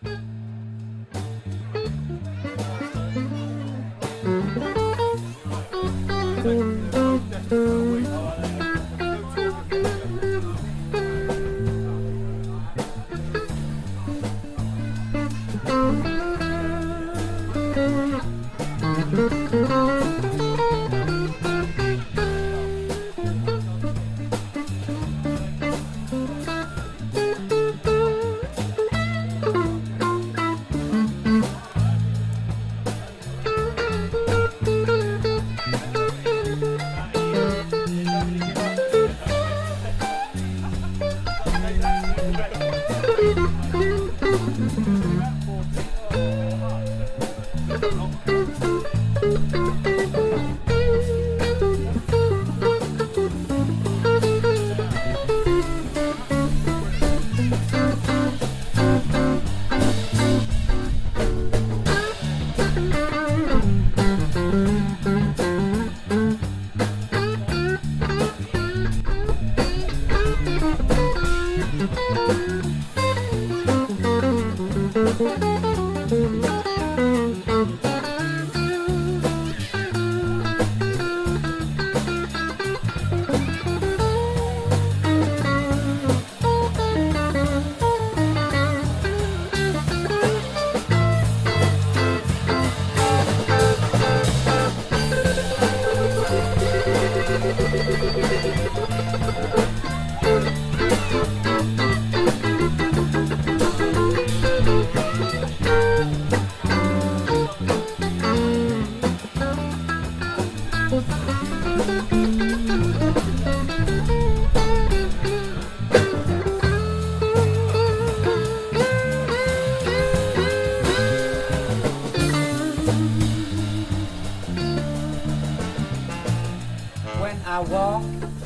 When I walk,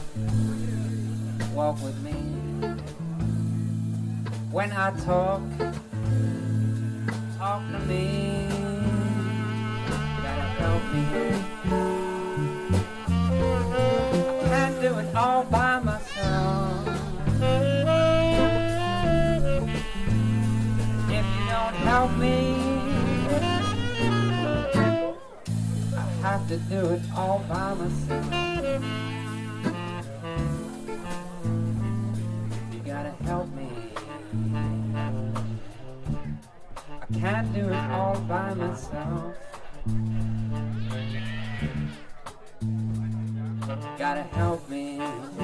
walk with me. When I talk, talk to me. Gotta help me. I can't do it all by myself. If you don't help me, I have to do it all by myself. You gotta help me. I can't do it all by myself. Gotta help me.